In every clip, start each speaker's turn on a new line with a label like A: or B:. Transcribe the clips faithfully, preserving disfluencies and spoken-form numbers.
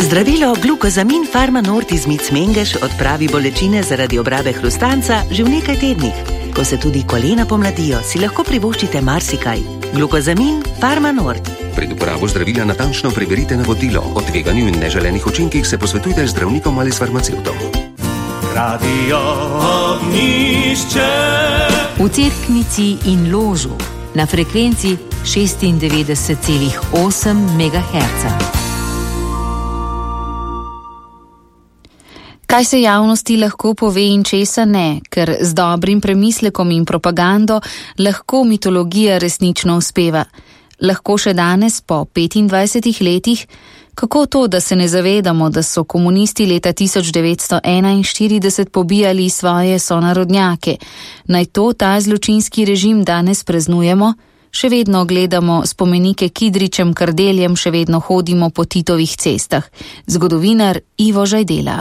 A: Zdravilo glukozamin Farmanort iz Mic Mengeš odpravi bolečine zaradi obrabe hrustanca že v nekaj tednih. Ko se tudi kolena pomladijo, si lahko privoščite marsikaj. Glukozamin Farmanort.
B: Pred uporabo zdravila natančno preverite navodilo. O tveganju in neželenih učinkih se posvetujte z zdravnikom ali s farmacevtom.
C: Radio Ognjišče.
D: V Cerknici in Ložu na frekvenci šestindevetdeset celih osem megaherca. Kaj se javnosti lahko pove in česa ne, ker z dobrim premislekom in propagando lahko mitologija resnično uspeva. Lahko še danes, po petindvajsetih letih, kako to, da se ne zavedamo, da so komunisti leta tisoč devetsto enainštirideset pobijali svoje sonarodnjake. Naj to ta zločinski režim danes praznujemo? Še vedno gledamo spomenike Kidričem, Kardeljem, še vedno hodimo po Titovih cestah. Zgodovinar Ivo Žajdela.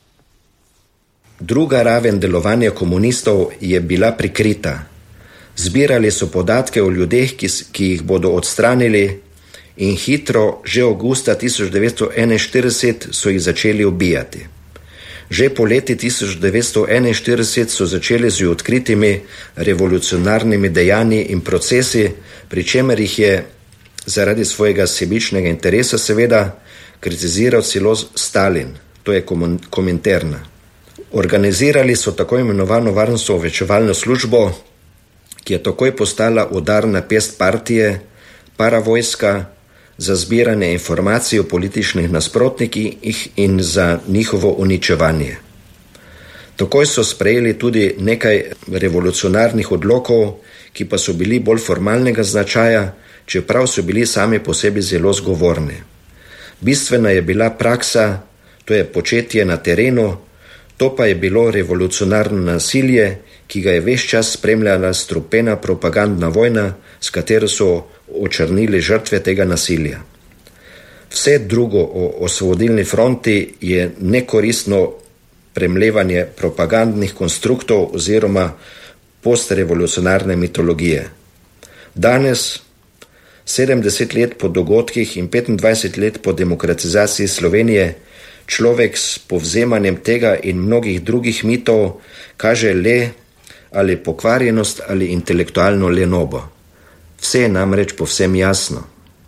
E: Druga raven delovanja komunistov je bila prikrita. Zbirali so podatke o ljudeh, ki, ki jih bodo odstranili, in hitro, že avgusta tisoč devetsto enainštirideset, so jih začeli ubijati. Že po leti tisoč devetsto enainštirideset so začeli z odkritimi revolucionarnimi dejanji in procesi, pri čemer jih je zaradi svojega sebičnega interesa seveda kritiziral celo Stalin, to je Kominterna. Organizirali so tako imenovano varnostno-obveščevalno službo, ki je takoj postala udarna pest partije, paravojska, za zbiranje informacij o političnih nasprotnikih in za njihovo uničevanje. Takoj so sprejeli tudi nekaj revolucionarnih odlokov, ki pa so bili bolj formalnega značaja, čeprav so bili sami po sebi zelo zgovorni. Bistvena je bila praksa, to je početje na terenu, to pa je bilo revolucionarno nasilje, ki ga je ves čas spremljala strupena propagandna vojna, s katero so očrnili žrtve tega nasilja. Vse drugo o osvobodilni fronti je nekoristno premlevanje propagandnih konstruktov oziroma postrevolucionarne mitologije. Danes, sedemdeset let po dogodkih in petindvajset let po demokratizaciji Slovenije, človek s povzemanjem tega in mnogih drugih mitov kaže le ali pokvarjenost ali intelektualno lenobo. Vse je namreč povsem jasno.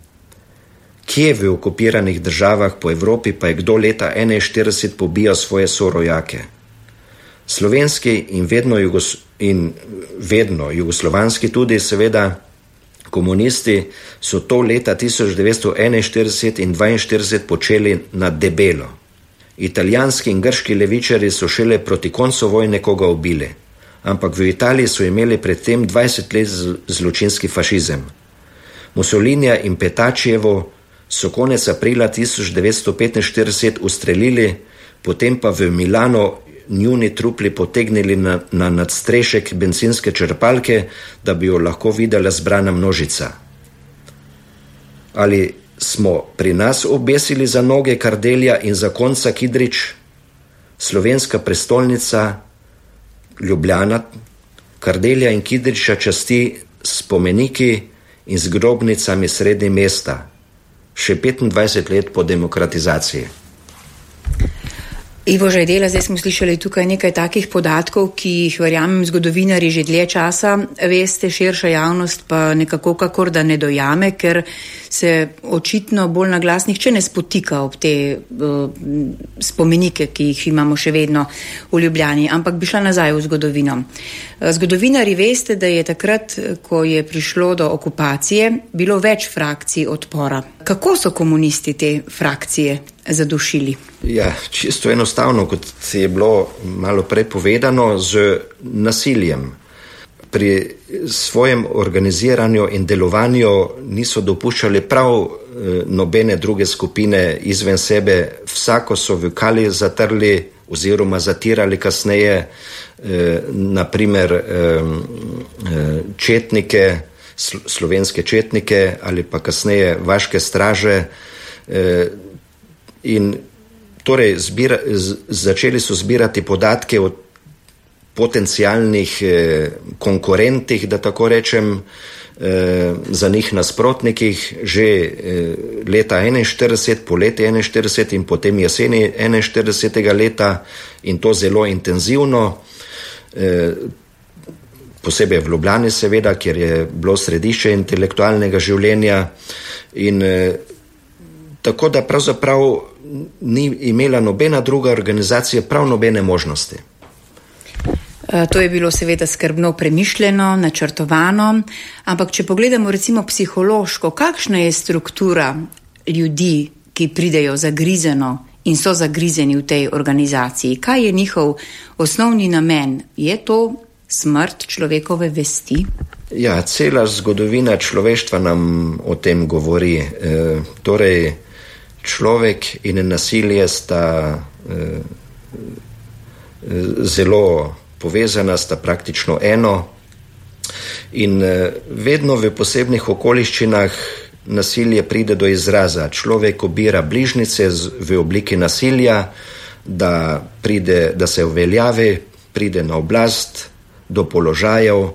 E: Kje v okupiranih državah po Evropi pa je kdo leta enainštirideset pobijal svoje sorojake? Slovenski in vedno, jugos, in vedno jugoslovanski tudi seveda komunisti so to leta tisoč devetsto enainštirideset in dvainštirideset počeli na debelo. Italijanski in grški levičari so šele proti koncu vojne koga ubili, ampak v Italiji so imeli predtem dvajset let zločinski fašizem. Mussolinija in Petačevo so konec aprila tisoč devetsto petinštirideset ustrelili, potem pa v Milano njuni trupli potegnili na, na nadstrešek bencinske črpalke, da bi jo lahko videla zbrana množica. Ali smo pri nas obesili za noge Kardelja in za konca Kidrič? Slovenska prestolnica Ljubljana Kardelja in Kidriča časti spomeniki in z grobnicami sredi mesta, še petindvajset let po demokratizaciji.
F: Ivo Žajdela, zdaj smo slišali tukaj nekaj takih podatkov, ki jih verjamem zgodovinari že dlje časa veste, širša javnost pa nekako kakor da ne dojame, ker se očitno bolj na glas nihče ne spotika ob te uh, spomenike, ki jih imamo še vedno v Ljubljani, ampak bi šla nazaj v zgodovino. Zgodovinari veste, da je takrat, ko je prišlo do okupacije, bilo več frakcij odpora. Kako so komunisti te frakcije zadušili?
E: Ja, čisto enostavno, kot je bilo malo prej povedano, z nasiljem. Pri svojem organiziranju in delovanju niso dopuščali prav eh, nobene druge skupine izven sebe. Vsako so v kali zatrli oziroma zatirali kasneje, eh, naprimer eh, četnike, sl- slovenske četnike ali pa kasneje vaške straže. Eh, in torej zbira, z, začeli so zbirati podatke o potencialnih eh, konkurentih, da tako rečem, za njih nasprotnikih že leta enainštirideset, poleti enainštirideset in potem jeseni enainštiridesetega leta in to zelo intenzivno, posebej v Ljubljani seveda, kjer je bilo središče intelektualnega življenja in tako da pravzaprav ni imela nobena druga organizacija prav nobene možnosti.
F: To je bilo seveda skrbno premišljeno, načrtovano, ampak če pogledamo recimo psihološko, kakšna je struktura ljudi, ki pridejo zagrizeno in so zagrizeni v tej organizaciji? Kaj je njihov osnovni namen? Je to smrt človekove vesti?
E: Ja, cela zgodovina človeštva nam o tem govori. E, torej, človek in nasilje sta e, zelo povezana, sta praktično eno in vedno v posebnih okoliščinah nasilje pride do izraza. Človek obira bližnjice v obliki nasilja, da, pride, da se uveljavi, pride na oblast, do položajev,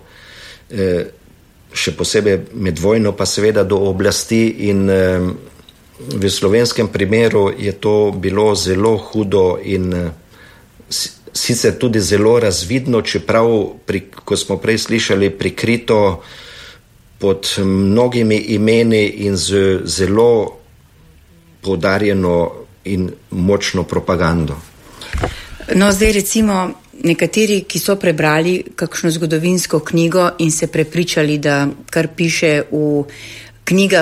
E: še posebej med vojno pa seveda do oblasti in v slovenskem primeru je to bilo zelo hudo in sicer tudi zelo razvidno, čeprav, pri, ko smo prej slišali, prikrito pod mnogimi imeni in z zelo poudarjeno in močno propagando.
F: No, zdaj recimo nekateri, ki so prebrali kakšno zgodovinsko knjigo in se prepričali, da kar piše v knjigah